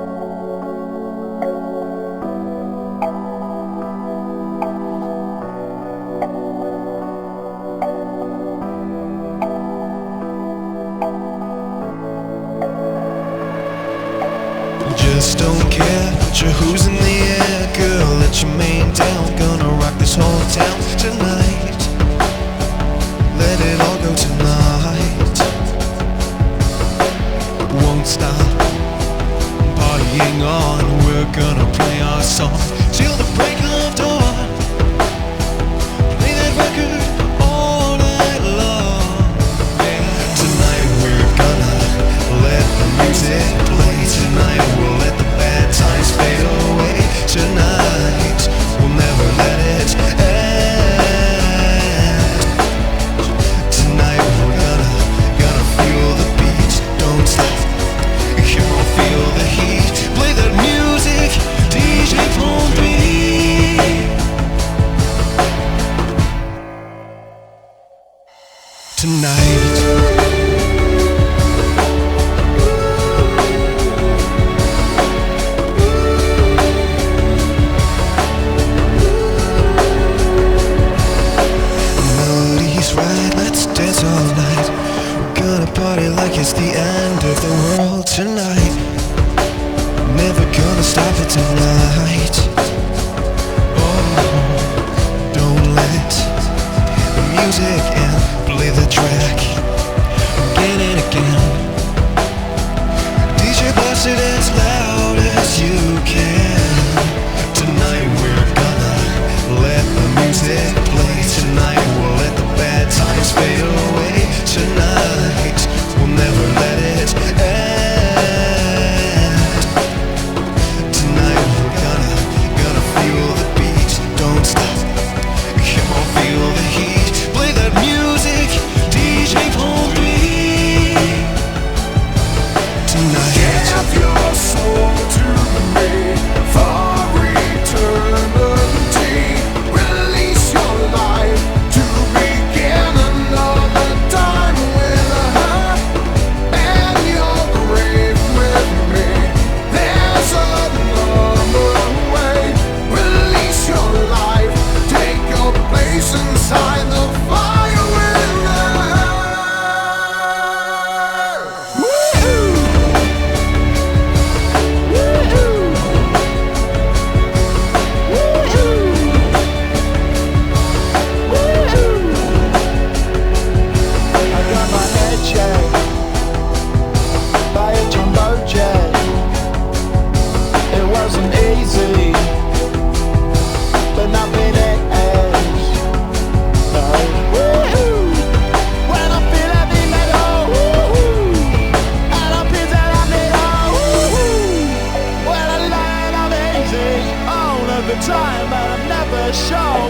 Just don't care, put your who's in the air, girl, let your main down. Gonna rock this whole town tonight. Let it all go tonight. Won't stop partying on. We're gonna play our song till the break of dawn. Play that record all night long. Yeah. Tonight we're gonna let the music play. Tonight we'll let the bad times fade away. Tonight we'll never let it end. Tonight we're gonna feel the beat. Don't stop, come on, feel the heat. Play that music, DJ Pompi. Tonight party like it's the end of the world tonight. Never gonna stop it tonight. Oh, don't let the music in. Play the track again and again. DJ blast it as loud as you can. Tonight we're gonna let the music play. Tonight we'll let the bad times fade away. Tonight we'll never let it end. Tonight we're gonna feel the beat. Don't stop, come on, feel the heat. Play that music, DJ Pompi. Tonight give your soul to me for eternity. Release your life to begin another time with her. And your grave with me. There's another way. Release your life. Take your place inside the fire with her. Woo-hoo! I got my head checked by a jumbo jet. It wasn't easy, but nothing is. No. Woo-hoo! When I feel heavy metal, woo-hoo! And I feel that I'm metal, woo-hoo! When I land, I'm easy all of the time, but I'm never sure